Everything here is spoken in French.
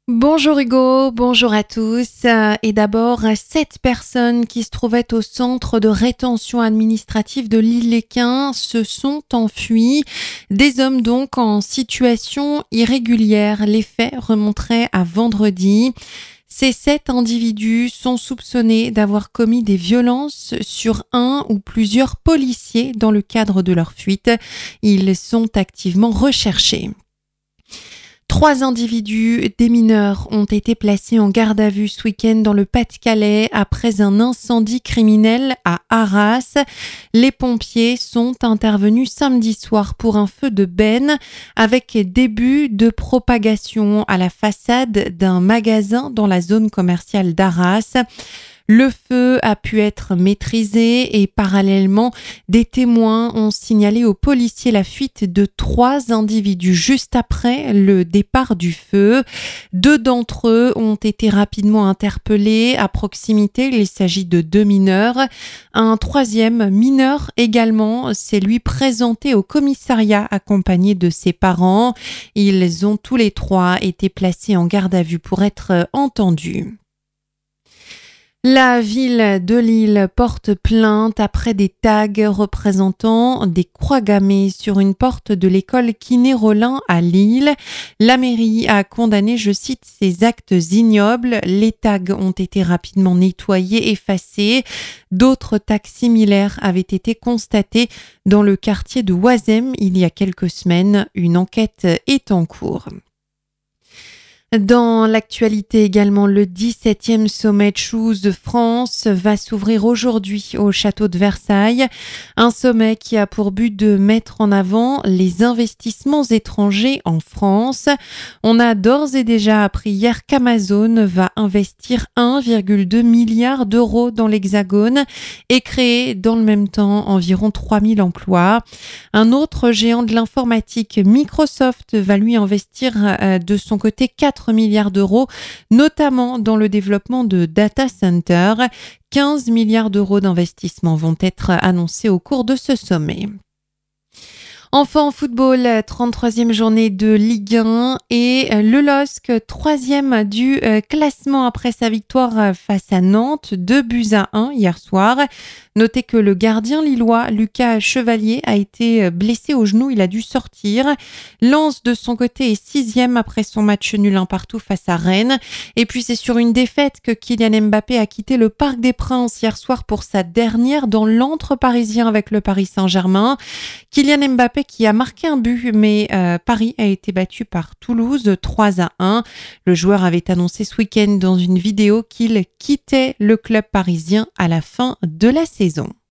Bonjour Hugo, bonjour à tous. Et d'abord, 7 personnes qui se trouvaient au centre de rétention administrative de l'Île-les-Quins se sont enfuies. Des hommes donc en situation irrégulière. Les faits remonteraient à vendredi. Ces 7 individus sont soupçonnés d'avoir commis des violences sur un ou plusieurs policiers dans le cadre de leur fuite. Ils sont activement recherchés. 3 individus, des mineurs, ont été placés en garde à vue ce week-end dans le Pas-de-Calais après un incendie criminel à Arras. Les pompiers sont intervenus samedi soir pour un feu de benne avec début de propagation à la façade d'un magasin dans la zone commerciale d'Arras. Le feu a pu être maîtrisé et parallèlement, des témoins ont signalé aux policiers la fuite de 3 individus juste après le départ du feu. 2 d'entre eux ont été rapidement interpellés à proximité. Il s'agit de 2 mineurs. Un 3e mineur également s'est lui présenté au commissariat accompagné de ses parents. Ils ont tous les 3 été placés en garde à vue pour être entendus. La ville de Lille porte plainte après des tags représentant des croix gammées sur une porte de l'école Kiné-Rollin à Lille. La mairie a condamné, je cite, ces actes ignobles. Les tags ont été rapidement nettoyés, effacés. D'autres tags similaires avaient été constatés dans le quartier de Oisem il y a quelques semaines. Une enquête est en cours. Dans l'actualité également, le 17e sommet Choose de France va s'ouvrir aujourd'hui au château de Versailles. Un sommet qui a pour but de mettre en avant les investissements étrangers en France. On a d'ores et déjà appris hier qu'Amazon va investir 1,2 milliard d'euros dans l'Hexagone et créer dans le même temps environ 3000 emplois. Un autre géant de l'informatique, Microsoft, va lui investir de son côté 4 milliards d'euros, notamment dans le développement de data centers. 15 milliards d'euros d'investissements vont être annoncés au cours de ce sommet. Enfin en football, 33e journée de Ligue 1 et le LOSC, 3e du classement après sa victoire face à Nantes, 2-1 hier soir. Notez que le gardien lillois Lucas Chevalier a été blessé au genou, il a dû sortir. Lens de son côté est 6e après son match nul 1-1 face à Rennes. Et puis c'est sur une défaite que Kylian Mbappé a quitté le Parc des Princes hier soir pour sa dernière dans l'antre parisien avec le Paris Saint-Germain. Kylian Mbappé qui a marqué un but, mais Paris a été battu par Toulouse 3-1. Le joueur avait annoncé ce week-end dans une vidéo qu'il quittait le club parisien à la fin de la saison.